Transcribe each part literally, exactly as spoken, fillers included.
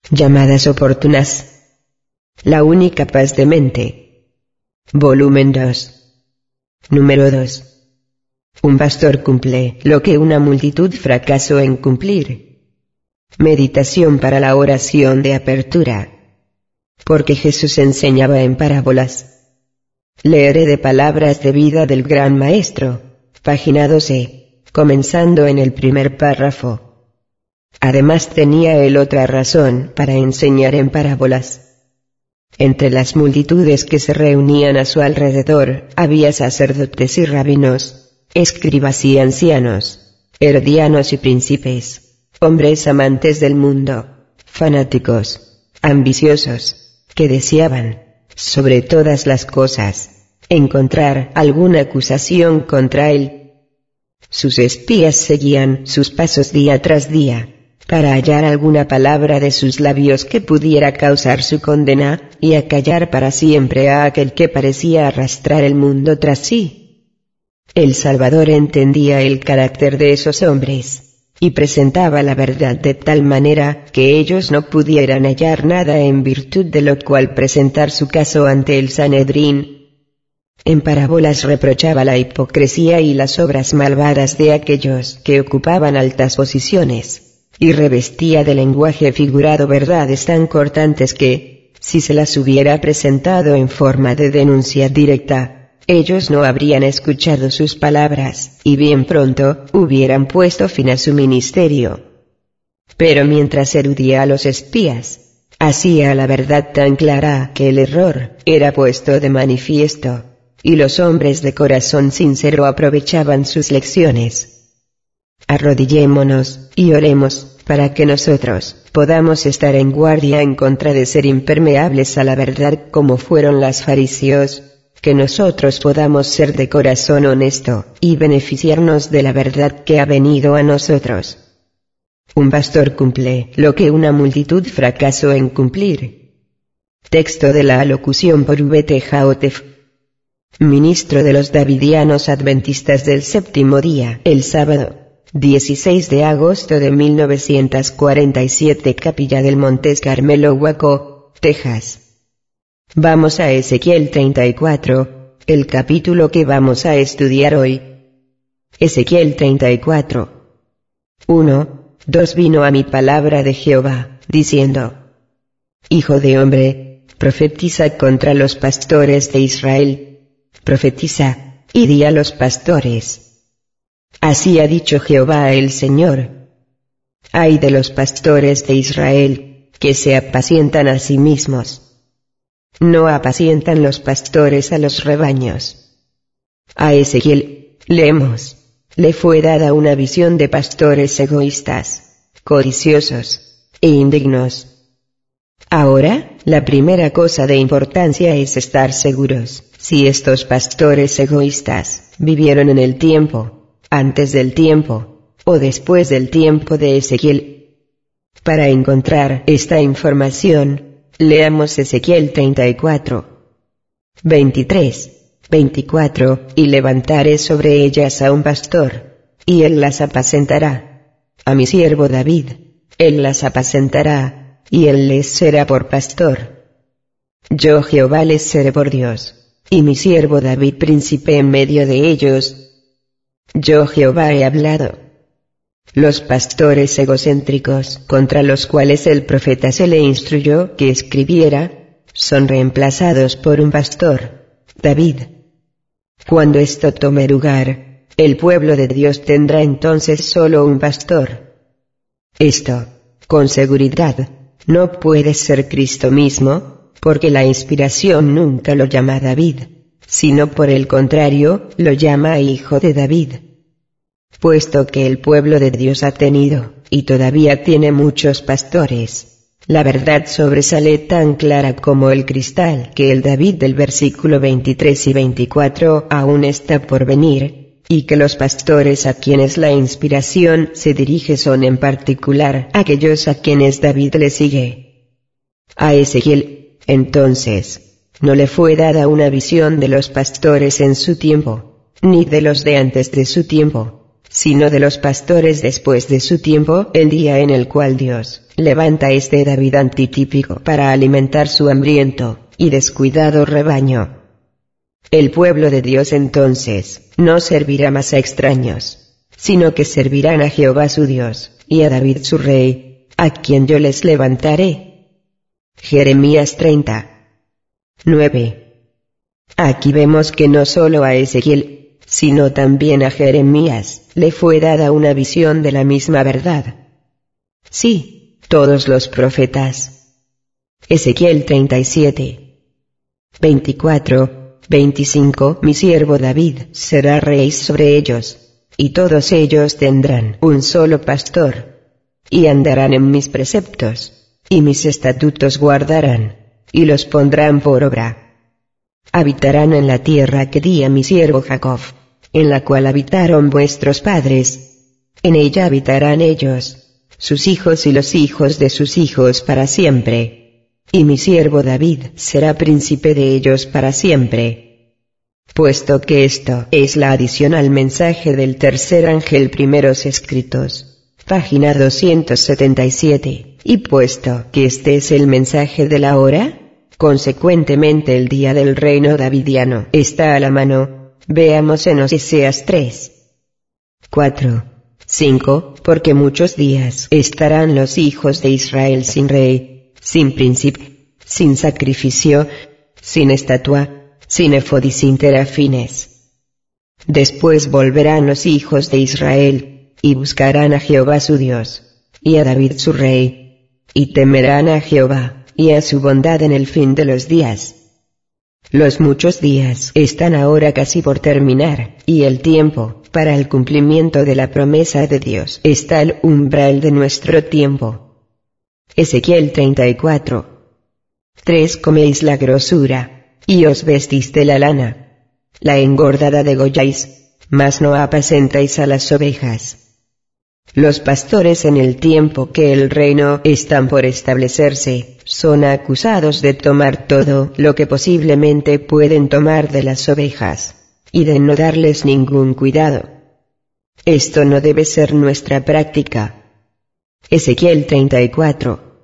Llamadas oportunas. La única paz de mente. Volumen dos. Número dos. Un pastor cumple lo que una multitud fracasó en cumplir. Meditación para la oración de apertura. Porque Jesús enseñaba en parábolas. Leeré de Palabras de Vida del Gran Maestro, página doce, comenzando en el primer párrafo. Además tenía él otra razón para enseñar en parábolas. Entre las multitudes que se reunían a su alrededor, había sacerdotes y rabinos, escribas y ancianos, herodianos y príncipes, hombres amantes del mundo, fanáticos, ambiciosos, que deseaban, sobre todas las cosas, encontrar alguna acusación contra él. Sus espías seguían sus pasos día tras día, para hallar alguna palabra de sus labios que pudiera causar su condena, y acallar para siempre a aquel que parecía arrastrar el mundo tras sí. El Salvador entendía el carácter de esos hombres, y presentaba la verdad de tal manera que ellos no pudieran hallar nada en virtud de lo cual presentar su caso ante el Sanedrín. En parábolas reprochaba la hipocresía y las obras malvadas de aquellos que ocupaban altas posiciones, y revestía de lenguaje figurado verdades tan cortantes que, si se las hubiera presentado en forma de denuncia directa, ellos no habrían escuchado sus palabras, y bien pronto hubieran puesto fin a su ministerio. Pero mientras eludía a los espías, hacía la verdad tan clara que el error era puesto de manifiesto, y los hombres de corazón sincero aprovechaban sus lecciones. Arrodillémonos y oremos, para que nosotros podamos estar en guardia en contra de ser impermeables a la verdad como fueron los fariseos, que nosotros podamos ser de corazón honesto, y beneficiarnos de la verdad que ha venido a nosotros. Un pastor cumple lo que una multitud fracasó en cumplir. Texto de la alocución por V T Jaotef, ministro de los Davidianos Adventistas del Séptimo Día, el sábado dieciséis de agosto de mil novecientos cuarenta y siete, Capilla del Montes Carmelo, Waco, Texas. Vamos a Ezequiel treinta y cuatro, el capítulo que vamos a estudiar hoy. Ezequiel treinta y cuatro. uno, dos Vino a mi palabra de Jehová, diciendo: Hijo de hombre, profetiza contra los pastores de Israel. Profetiza, y di a los pastores: Así ha dicho Jehová el Señor. Ay de los pastores de Israel, que se apacientan a sí mismos. No apacientan los pastores a los rebaños. A Ezequiel, leemos, le fue dada una visión de pastores egoístas, codiciosos e indignos. Ahora, la primera cosa de importancia es estar seguros, si estos pastores egoístas vivieron en el tiempo, antes del tiempo, o después del tiempo de Ezequiel. Para encontrar esta información, leamos Ezequiel treinta y cuatro, veintitrés, veinticuatro, y levantaré sobre ellas a un pastor, y él las apacentará. A mi siervo David, él las apacentará, y él les será por pastor. Yo Jehová les seré por Dios, y mi siervo David príncipe en medio de ellos. Yo Jehová he hablado. Los pastores egocéntricos, contra los cuales el profeta se le instruyó que escribiera, son reemplazados por un pastor, David. Cuando esto tome lugar, el pueblo de Dios tendrá entonces solo un pastor. Esto, con seguridad, no puede ser Cristo mismo, porque la inspiración nunca lo llama David, sino por el contrario, lo llama Hijo de David. Puesto que el pueblo de Dios ha tenido, y todavía tiene muchos pastores, la verdad sobresale tan clara como el cristal que el David del versículo veintitrés y veinticuatro aún está por venir, y que los pastores a quienes la inspiración se dirige son en particular aquellos a quienes David le sigue. A Ezequiel, entonces, no le fue dada una visión de los pastores en su tiempo, ni de los de antes de su tiempo, sino de los pastores después de su tiempo, el día en el cual Dios levanta este David antitípico para alimentar su hambriento y descuidado rebaño. El pueblo de Dios entonces no servirá más a extraños, sino que servirán a Jehová su Dios, y a David su rey, a quien yo les levantaré. Jeremías treinta. nueve. Aquí vemos que no solo a Ezequiel, sino también a Jeremías, le fue dada una visión de la misma verdad. Sí, todos los profetas. Ezequiel treinta y siete. veinticuatro, veinticinco. Mi siervo David será rey sobre ellos, y todos ellos tendrán un solo pastor, y andarán en mis preceptos, y mis estatutos guardarán, y los pondrán por obra. Habitarán en la tierra que di a mi siervo Jacob, en la cual habitaron vuestros padres. En ella habitarán ellos, sus hijos y los hijos de sus hijos para siempre. Y mi siervo David será príncipe de ellos para siempre. Puesto que esto es la adición al mensaje del tercer ángel primeros escritos, página doscientos setenta y siete, y puesto que este es el mensaje de la hora, consecuentemente el día del reino davidiano está a la mano. Veamos en Oseas tres. cuatro. cinco. Porque muchos días estarán los hijos de Israel sin rey, sin príncipe, sin sacrificio, sin estatua, sin efod y sin terafines. Después volverán los hijos de Israel, y buscarán a Jehová su Dios, y a David su rey, y temerán a Jehová, y a su bondad en el fin de los días. Los muchos días están ahora casi por terminar, y el tiempo, para el cumplimiento de la promesa de Dios, está al umbral de nuestro tiempo. Ezequiel treinta y cuatro. tres. Coméis la grosura, y os vestís de la lana. La engordada degolláis, mas no apacentáis a las ovejas. Los pastores en el tiempo que el reino están por establecerse, son acusados de tomar todo lo que posiblemente pueden tomar de las ovejas, y de no darles ningún cuidado. Esto no debe ser nuestra práctica. Ezequiel treinta y cuatro.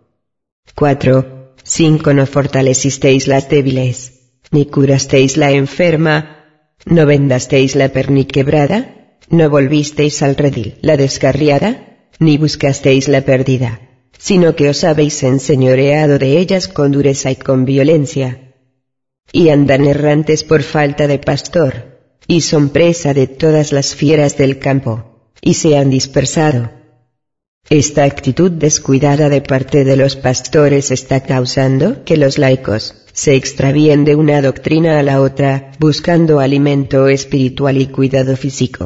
cuatro. cinco. No fortalecisteis las débiles, ni curasteis la enferma, no vendasteis la perniquebrada, no volvisteis al redil la descarriada, ni buscasteis la perdida, sino que os habéis enseñoreado de ellas con dureza y con violencia. Y andan errantes por falta de pastor, y son presa de todas las fieras del campo, y se han dispersado. Esta actitud descuidada de parte de los pastores está causando que los laicos se extravíen de una doctrina a la otra, buscando alimento espiritual y cuidado físico.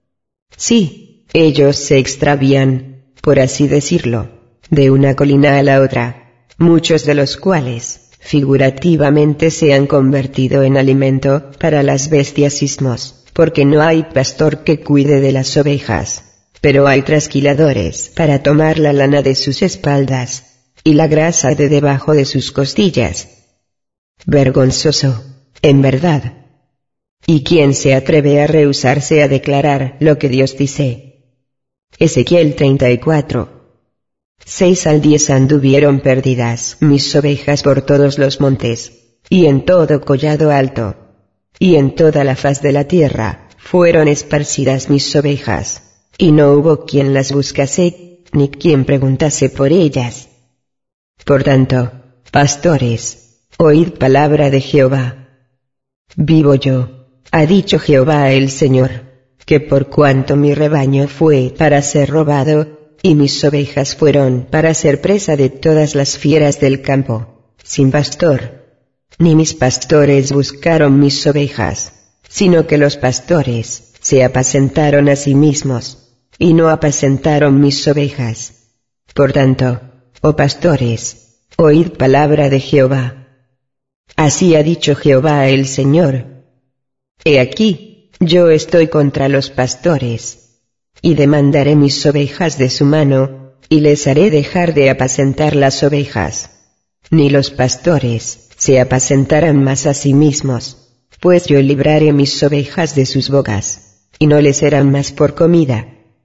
Sí, ellos se extravían, por así decirlo, de una colina a la otra, muchos de los cuales, figurativamente se han convertido en alimento para las bestias ismos, porque no hay pastor que cuide de las ovejas, pero hay trasquiladores para tomar la lana de sus espaldas, y la grasa de debajo de sus costillas. Vergonzoso, en verdad. ¿Y quién se atreve a rehusarse a declarar lo que Dios dice? Ezequiel treinta y cuatro. seis al diez. Anduvieron perdidas mis ovejas por todos los montes, y en todo collado alto, y en toda la faz de la tierra, fueron esparcidas mis ovejas, y no hubo quien las buscase, ni quien preguntase por ellas. Por tanto, pastores, oíd palabra de Jehová. Vivo yo, ha dicho Jehová el Señor, que por cuanto mi rebaño fue para ser robado, y mis ovejas fueron para ser presa de todas las fieras del campo, sin pastor, ni mis pastores buscaron mis ovejas, sino que los pastores se apacentaron a sí mismos, y no apacentaron mis ovejas. Por tanto, oh pastores, oíd palabra de Jehová. Así ha dicho Jehová el Señor. He aquí, yo estoy contra los pastores, y demandaré mis ovejas de su mano, y les haré dejar de apacentar las ovejas. Ni los pastores se apacentarán más a sí mismos, pues yo libraré mis ovejas de sus bocas, y no les serán más por comida.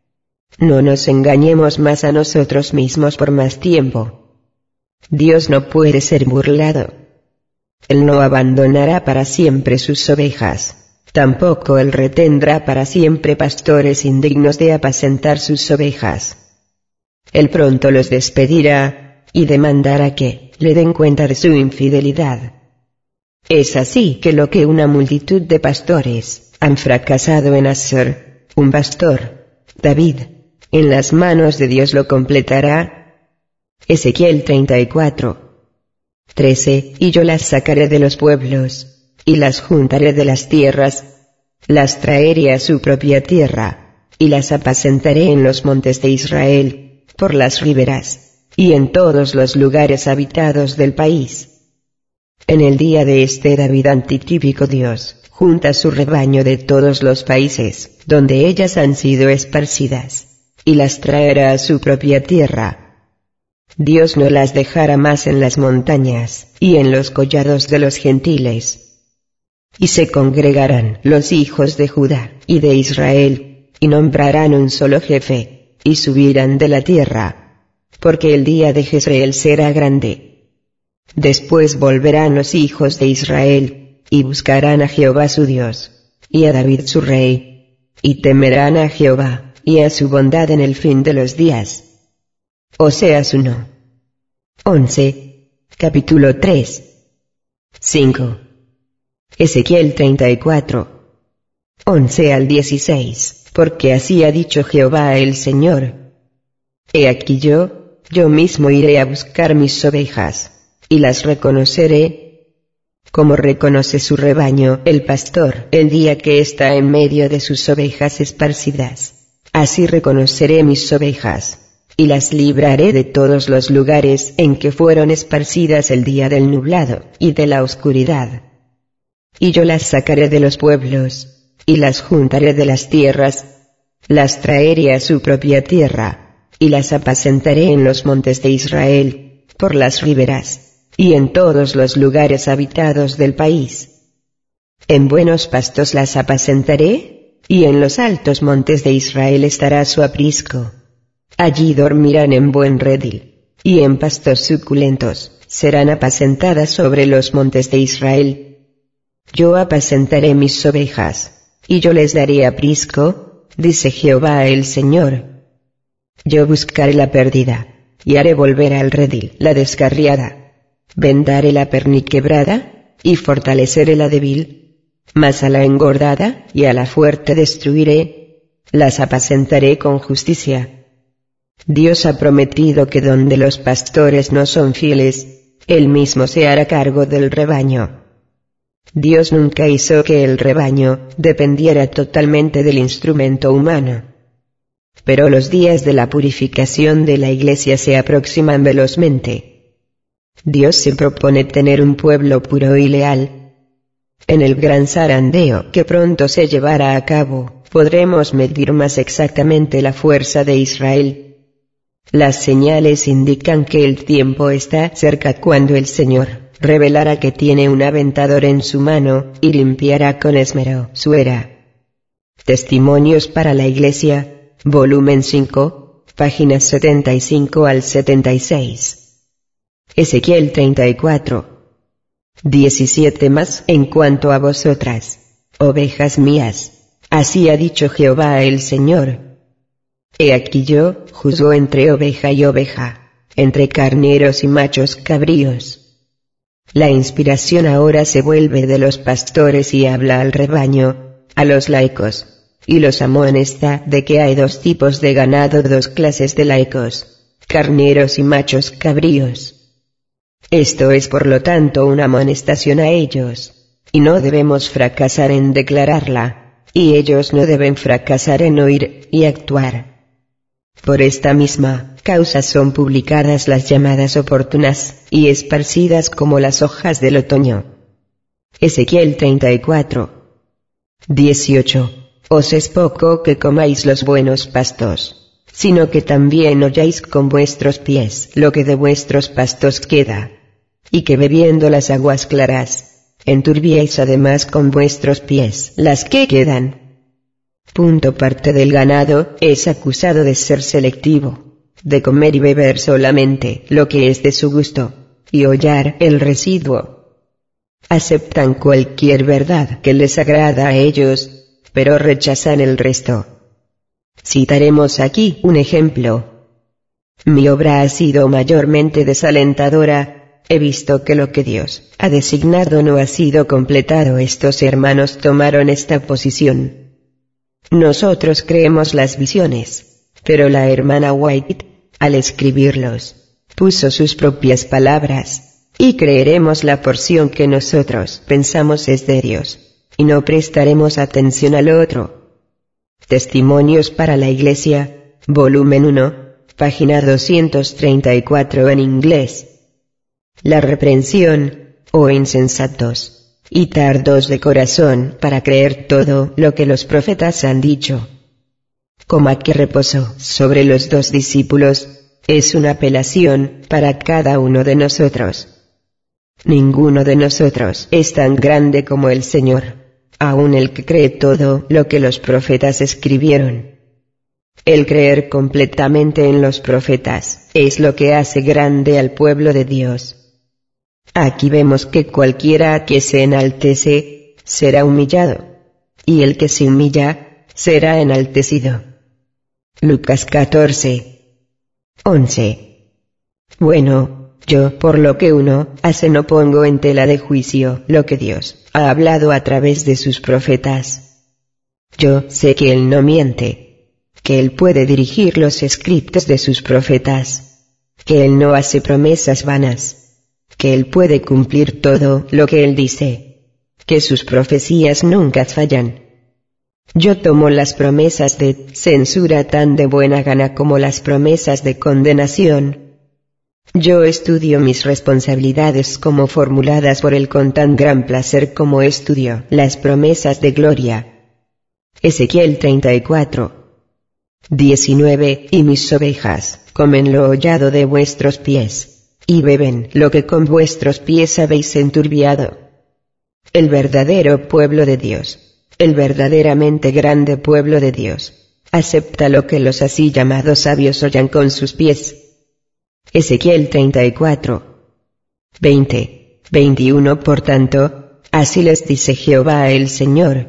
No nos engañemos más a nosotros mismos por más tiempo. Dios no puede ser burlado. Él no abandonará para siempre sus ovejas, tampoco Él retendrá para siempre pastores indignos de apacentar sus ovejas. Él pronto los despedirá, y demandará que le den cuenta de su infidelidad. Es así que lo que una multitud de pastores han fracasado en hacer, un pastor, David, en las manos de Dios lo completará. Ezequiel treinta y cuatro, trece, y yo las sacaré de los pueblos, y las juntaré de las tierras, las traeré a su propia tierra, y las apacentaré en los montes de Israel, por las riberas, y en todos los lugares habitados del país. En el día de este David antitípico Dios junta su rebaño de todos los países, donde ellas han sido esparcidas, y las traerá a su propia tierra. Dios no las dejará más en las montañas, y en los collados de los gentiles. Y se congregarán los hijos de Judá, y de Israel, y nombrarán un solo jefe, y subirán de la tierra, porque el día de Jezreel será grande. Después volverán los hijos de Israel, y buscarán a Jehová su Dios, y a David su rey, y temerán a Jehová, y a su bondad en el fin de los días. Oseas uno. once, capítulo tres. cinco. Ezequiel treinta y cuatro. once al dieciséis, porque así ha dicho Jehová el Señor. He aquí yo, yo mismo iré a buscar mis ovejas, y las reconoceré, como reconoce su rebaño el pastor el día que está en medio de sus ovejas esparcidas. Así reconoceré mis ovejas, y las libraré de todos los lugares en que fueron esparcidas el día del nublado y de la oscuridad. Y yo las sacaré de los pueblos, y las juntaré de las tierras, las traeré a su propia tierra, y las apacentaré en los montes de Israel, por las riberas, y en todos los lugares habitados del país. En buenos pastos las apacentaré, y en los altos montes de Israel estará su aprisco. Allí dormirán en buen redil, y en pastos suculentos serán apacentadas sobre los montes de Israel. Yo apacentaré mis ovejas, y yo les daré aprisco, dice Jehová el Señor. Yo buscaré la perdida, y haré volver al redil la descarriada. Vendaré la perniquebrada, y fortaleceré la débil, mas a la engordada y a la fuerte destruiré, las apacentaré con justicia. Dios ha prometido que donde los pastores no son fieles, Él mismo se hará cargo del rebaño. Dios nunca hizo que el rebaño dependiera totalmente del instrumento humano. Pero los días de la purificación de la Iglesia se aproximan velozmente. Dios se propone tener un pueblo puro y leal. En el gran zarandeo que pronto se llevará a cabo, podremos medir más exactamente la fuerza de Israel. Las señales indican que el tiempo está cerca cuando el Señor revelará que tiene un aventador en su mano, y limpiará con esmero su era. Testimonios para la Iglesia, volumen cinco, páginas setenta y cinco al setenta y seis. Ezequiel treinta y cuatro. diecisiete Más en cuanto a vosotras, ovejas mías, así ha dicho Jehová el Señor. He aquí yo juzgo entre oveja y oveja, entre carneros y machos cabríos. La inspiración ahora se vuelve de los pastores y habla al rebaño, a los laicos, y los amonesta de que hay dos tipos de ganado, dos clases de laicos, carneros y machos cabríos. Esto es por lo tanto una amonestación a ellos, y no debemos fracasar en declararla, y ellos no deben fracasar en oír y actuar. Por esta misma causa son publicadas las llamadas oportunas, y esparcidas como las hojas del otoño. Ezequiel treinta y cuatro. dieciocho. Os es poco que comáis los buenos pastos, sino que también holláis con vuestros pies lo que de vuestros pastos queda, y que bebiendo las aguas claras, enturbiéis además con vuestros pies las que quedan. Punto parte del ganado es acusado de ser selectivo, de comer y beber solamente lo que es de su gusto, y hollar el residuo. Aceptan cualquier verdad que les agrada a ellos, pero rechazan el resto. Citaremos aquí un ejemplo. Mi obra ha sido mayormente desalentadora, he visto que lo que Dios ha designado no ha sido completado. Estos hermanos tomaron esta posición. Nosotros creemos las visiones, pero la hermana White, al escribirlos, puso sus propias palabras, y creeremos la porción que nosotros pensamos es de Dios, y no prestaremos atención al otro. Testimonios para la Iglesia, volumen uno, página doscientos treinta y cuatro en inglés. La reprensión, oh insensatos, y tardos de corazón para creer todo lo que los profetas han dicho. Coma que reposó sobre los dos discípulos, es una apelación para cada uno de nosotros. Ninguno de nosotros es tan grande como el Señor, aun el que cree todo lo que los profetas escribieron. El creer completamente en los profetas es lo que hace grande al pueblo de Dios. Aquí vemos que cualquiera que se enaltece, será humillado, y el que se humilla, será enaltecido. Lucas catorce, once. Bueno, yo por lo que uno hace no pongo en tela de juicio lo que Dios ha hablado a través de sus profetas. Yo sé que Él no miente, que Él puede dirigir los escritos de sus profetas, que Él no hace promesas vanas, que Él puede cumplir todo lo que Él dice, que sus profecías nunca fallan. Yo tomo las promesas de censura tan de buena gana como las promesas de condenación. Yo estudio mis responsabilidades como formuladas por Él con tan gran placer como estudio las promesas de gloria. Ezequiel treinta y cuatro, diecinueve. Y mis ovejas comen lo hollado de vuestros pies, y beben lo que con vuestros pies habéis enturbiado. El verdadero pueblo de Dios, el verdaderamente grande pueblo de Dios, acepta lo que los así llamados sabios hollan con sus pies. Ezequiel treinta y cuatro, veinte, veintiuno. Por tanto, así les dice Jehová el Señor: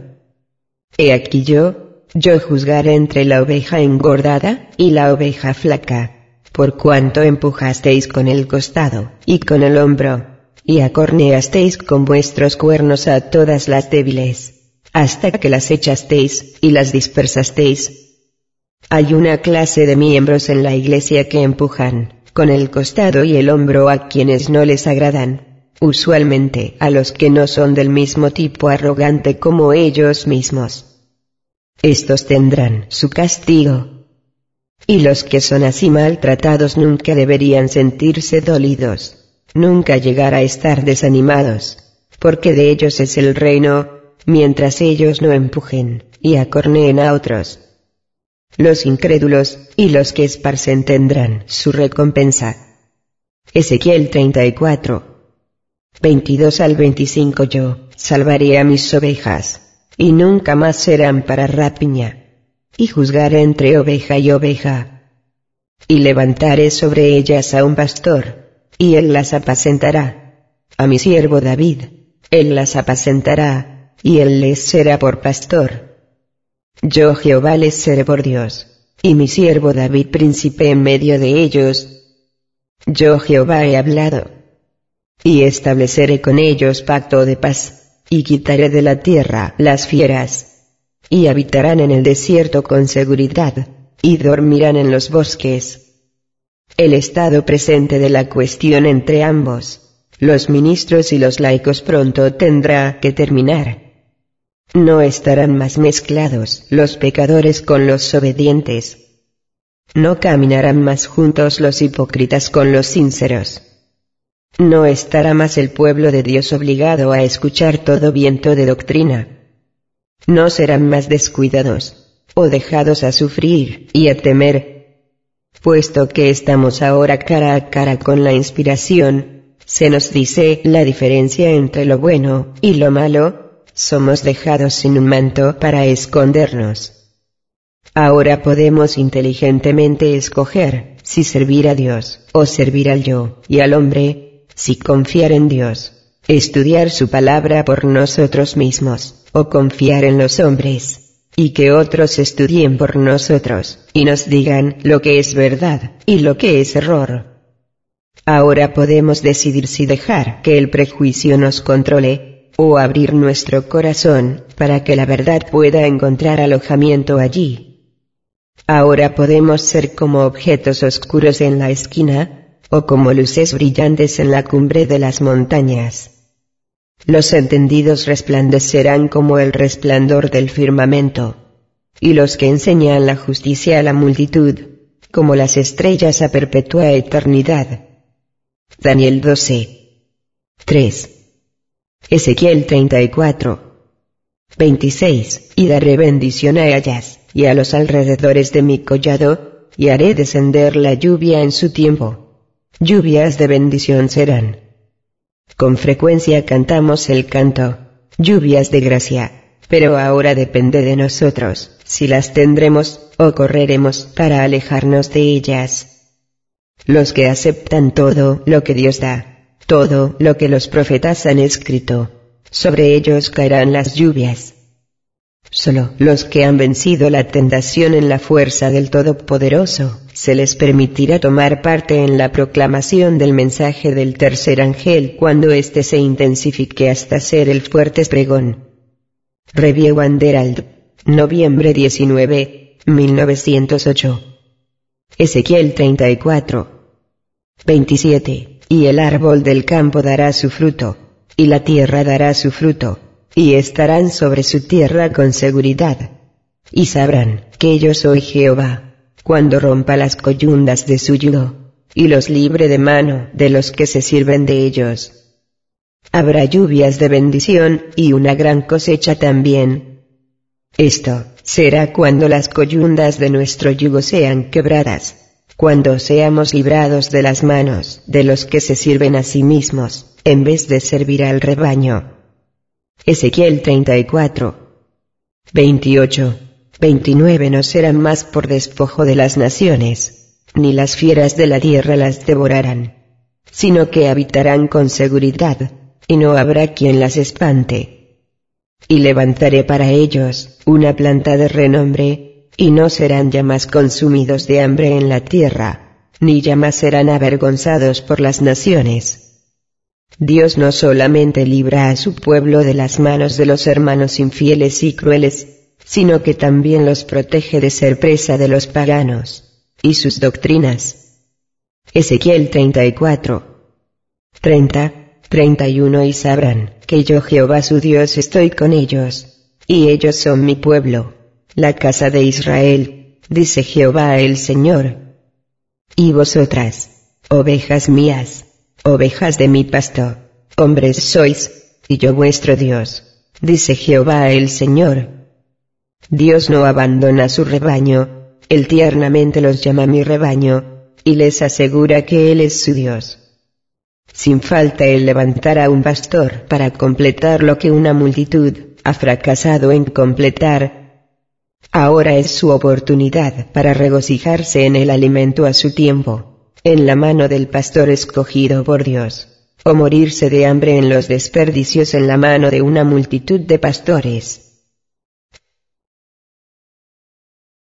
He aquí yo, yo juzgaré entre la oveja engordada y la oveja flaca, por cuanto empujasteis con el costado y con el hombro, y acorneasteis con vuestros cuernos a todas las débiles, hasta que las echasteis y las dispersasteis. Hay una clase de miembros en la Iglesia que empujan con el costado y el hombro a quienes no les agradan, usualmente a los que no son del mismo tipo arrogante como ellos mismos. Estos tendrán su castigo. Y los que son así maltratados nunca deberían sentirse dolidos, nunca llegar a estar desanimados, porque de ellos es el reino, mientras ellos no empujen y acorneen a otros. Los incrédulos y los que esparcen tendrán su recompensa. Ezequiel treinta y cuatro, veintidós al veinticinco. Yo salvaré a mis ovejas, y nunca más serán para rapiña, y juzgaré entre oveja y oveja. Y levantaré sobre ellas a un pastor, y él las apacentará, a mi siervo David, él las apacentará, y él les será por pastor. Yo Jehová les seré por Dios, y mi siervo David príncipe en medio de ellos. Yo Jehová he hablado. Y estableceré con ellos pacto de paz, y quitaré de la tierra las fieras, y habitarán en el desierto con seguridad, y dormirán en los bosques. El estado presente de la cuestión entre ambos, los ministros y los laicos, pronto tendrá que terminar. No estarán más mezclados los pecadores con los obedientes. No caminarán más juntos los hipócritas con los sinceros. No estará más el pueblo de Dios obligado a escuchar todo viento de doctrina. No serán más descuidados, o dejados a sufrir y a temer. Puesto que estamos ahora cara a cara con la inspiración, se nos dice la diferencia entre lo bueno y lo malo, somos dejados sin un manto para escondernos, Ahora podemos inteligentemente escoger si servir a Dios o servir al yo y al hombre, si confiar en Dios, estudiar su palabra por nosotros mismos, o confiar en los hombres, y que otros estudien por nosotros, y nos digan lo que es verdad, y lo que es error. Ahora podemos decidir si dejar que el prejuicio nos controle, o abrir nuestro corazón, para que la verdad pueda encontrar alojamiento allí. Ahora podemos ser como objetos oscuros en la esquina, o como luces brillantes en la cumbre de las montañas. Los entendidos resplandecerán como el resplandor del firmamento, y los que enseñan la justicia a la multitud, como las estrellas a perpetua eternidad. Daniel doce. tres. Ezequiel treinta y cuatro. veintiséis. Y daré bendición a ellas, y a los alrededores de mi collado, y haré descender la lluvia en su tiempo. Lluvias de bendición serán. Con frecuencia cantamos el canto, lluvias de gracia, pero ahora depende de nosotros, si las tendremos, o correremos para alejarnos de ellas. Los que aceptan todo lo que Dios da, todo lo que los profetas han escrito, sobre ellos caerán las lluvias. Solo los que han vencido la tentación en la fuerza del Todopoderoso, se les permitirá tomar parte en la proclamación del mensaje del tercer ángel cuando éste se intensifique hasta ser el fuerte pregón. Review and Herald, noviembre diecinueve, mil novecientos ocho. Ezequiel treinta y cuatro. veintisiete. Y el árbol del campo dará su fruto, y la tierra dará su fruto, y estarán sobre su tierra con seguridad. Y sabrán que yo soy Jehová, cuando rompa las coyundas de su yugo, y los libre de mano de los que se sirven de ellos. Habrá lluvias de bendición y una gran cosecha también. Esto será cuando las coyundas de nuestro yugo sean quebradas, cuando seamos librados de las manos de los que se sirven a sí mismos, en vez de servir al rebaño. Ezequiel treinta y cuatro. veintiocho. veintinueve. No serán más por despojo de las naciones, ni las fieras de la tierra las devorarán, sino que habitarán con seguridad, y no habrá quien las espante. Y levantaré para ellos una planta de renombre, y no serán ya más consumidos de hambre en la tierra, ni ya más serán avergonzados por las naciones. Dios no solamente libra a su pueblo de las manos de los hermanos infieles y crueles, sino que también los protege de ser presa de los paganos y sus doctrinas. Ezequiel treinta y cuatro. treinta, treinta y uno. Y sabrán que yo Jehová su Dios estoy con ellos, y ellos son mi pueblo, la casa de Israel, dice Jehová el Señor. Y vosotras, ovejas mías, ovejas de mi pasto, hombres sois, y yo vuestro Dios, dice Jehová el Señor. Dios no abandona su rebaño, Él tiernamente los llama mi rebaño, y les asegura que Él es su Dios. Sin falta Él levantará un pastor para completar lo que una multitud ha fracasado en completar. Ahora es su oportunidad para regocijarse en el alimento a su tiempo, en la mano del pastor escogido por Dios, o morirse de hambre en los desperdicios en la mano de una multitud de pastores.